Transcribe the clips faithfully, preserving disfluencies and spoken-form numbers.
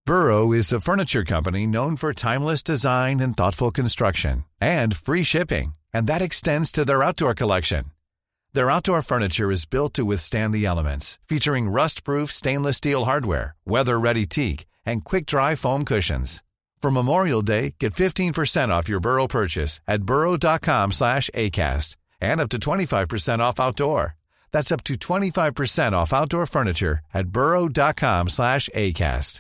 Burrow is a furniture company known for timeless design and thoughtful construction, and free shipping, and that extends to their outdoor collection. Their outdoor furniture is built to withstand the elements, featuring rust-proof stainless steel hardware, weather-ready teak, and quick-dry foam cushions. For Memorial Day, get fifteen percent off your Burrow purchase at burrow.com slash ACAST and up to twenty-five percent off outdoor. That's up to twenty-five percent off outdoor furniture at burrow.com slash ACAST.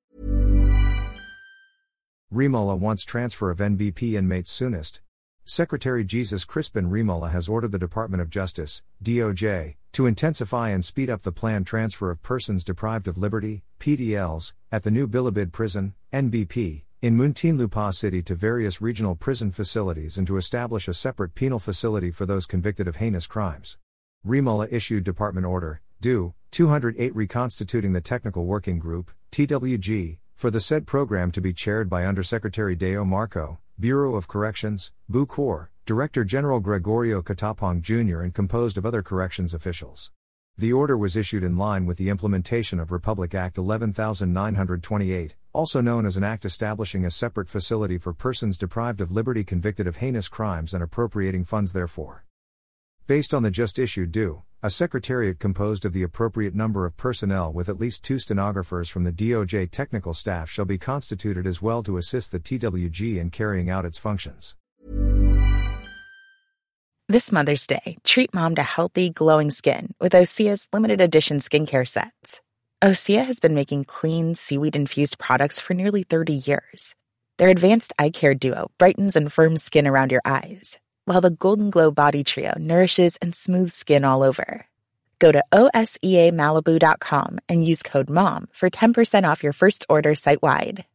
Remola wants transfer of N B P inmates soonest. Secretary Jesus Crispin Remola has ordered the Department of Justice, D O J, to intensify and speed up the planned transfer of persons deprived of liberty, P D Ls, at the new Bilibid Prison, N B P, in Muntinlupa City to various regional prison facilities and to establish a separate penal facility for those convicted of heinous crimes. Remola issued Department Order, D O, two oh eight reconstituting the Technical Working Group, T W G, for the said program to be chaired by Undersecretary Deo Marco, Bureau of Corrections, Bucor, Director General Gregorio Catapong Junior and composed of other corrections officials. The order was issued in line with the implementation of Republic Act eleven thousand nine hundred twenty-eight, also known as an act establishing a separate facility for persons deprived of liberty convicted of heinous crimes and appropriating funds therefor. Based on the just issued D O, a secretariat composed of the appropriate number of personnel with at least two stenographers from the D O J technical staff shall be constituted as well to assist the T W G in carrying out its functions. This Mother's Day, treat mom to healthy, glowing skin with Osea's limited edition skincare sets. Osea has been making clean, seaweed-infused products for nearly thirty years. Their advanced eye care duo brightens and firms skin around your eyes, while the Golden Glow Body Trio nourishes and smooths skin all over. Go to O S E A Malibu dot com and use code MOM for ten percent off your first order site-wide.